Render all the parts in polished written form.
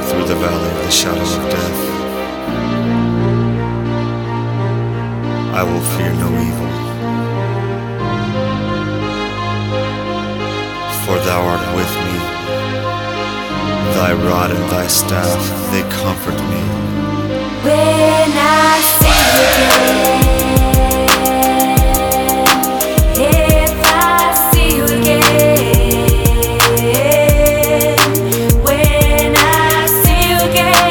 through the valley of the shadow of death, I will fear no evil. For thou art with me, thy rod and thy staff, they comfort me. When I see you again, if I see you again, when I see you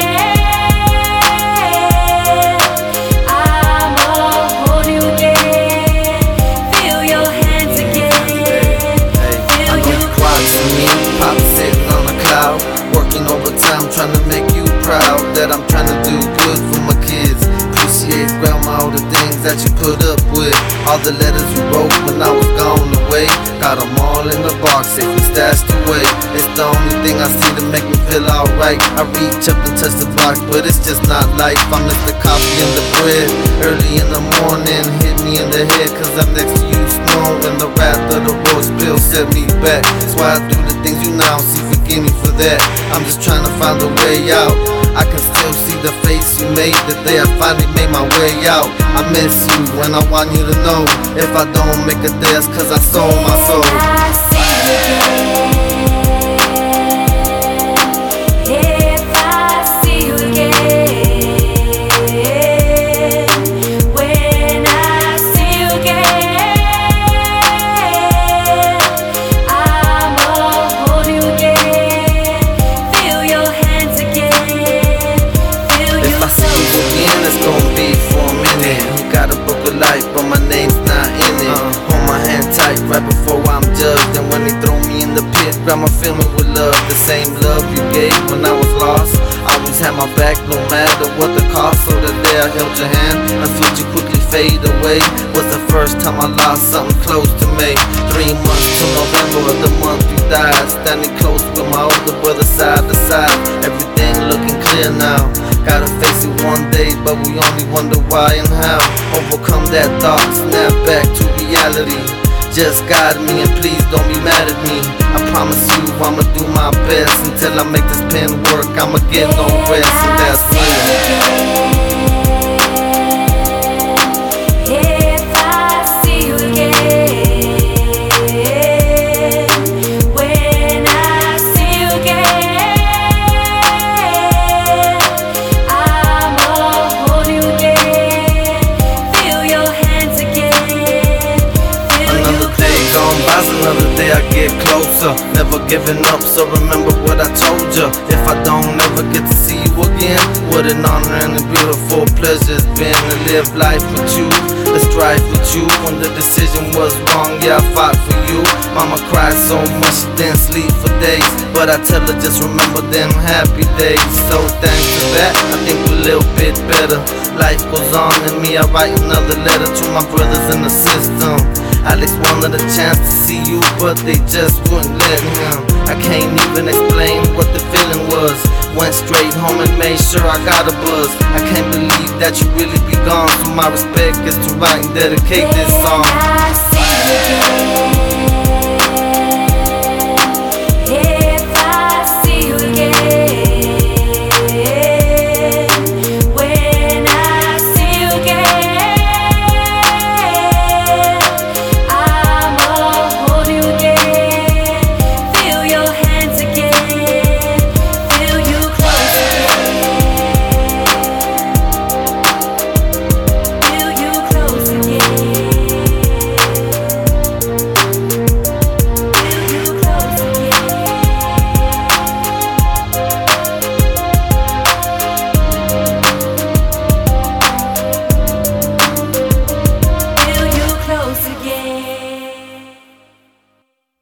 again, I'ma hold you again, feel your hands again, feel I know you you watching me, Pop sitting on a cloud, working overtime, trying to make you proud. That I'm trying to do good for my kids. Appreciate grandma, all the things that you put up with. All the letters you wrote when I was gone away. Got them all in the box, safely stashed away. It's the only thing I see to make me feel alright. I reach up and touch the box, but it's just not life. I miss the coffee and the bread. Early in the morning, hit me in the head, cause I'm next to you snoring. The wrath of the road spill set me back. That's why I do the things you now see, forgive me for that. I'm just trying to find a way out. I can still see the face you made the day I finally made my way out. I miss you and I want you to know, if I don't make a dance, cause I sold my soul. When I see you again, if I see you again, when I see you again, I'ma hold you again, feel your hands again, feel you. If I see you again, it's gonna be for a minute. You got a book of life, but my name's not in it. Hold my hand tight right before I'm judged. And when they throw me in the pit, grab my feeling with love. The same love you gave when I was lost. Always had my back no matter what the cost. So the day I held your hand, I felt you quickly fade away. Was the first time I lost something close to me. 3 months till November of the month you died. Standing close with my older brother side to side. Everything looking clear now. Gotta face it one day, but we only wonder why and how. Overcome that thought, snap back to reality. Just guide me and please don't be mad at me. I promise you I'ma do my best. Until I make this pen work, I'ma get no rest, and that's real. If I see you again, when I see you again, I'ma hold you again, feel your hands again, feel you. Another day gone by, another day I get closer. Never giving up, so remember what I told ya. If I don't ever get to see you again, what an honor and a beautiful pleasure it's been to live life with you, to strive with you. When the decision was wrong, yeah, I fought for you. Mama cried so much she didn't sleep for days, but I tell her just remember them happy days. So thanks to that, I think we're a little bit better. Life goes on and me, I write another letter to my brothers in the system. Alex wanted a chance to see you, but they just wouldn't let him. I can't even explain what the feeling was. Went straight home and made sure I got a buzz. I can't believe that you really be gone, so my respect is to write and dedicate this song. When I see you again.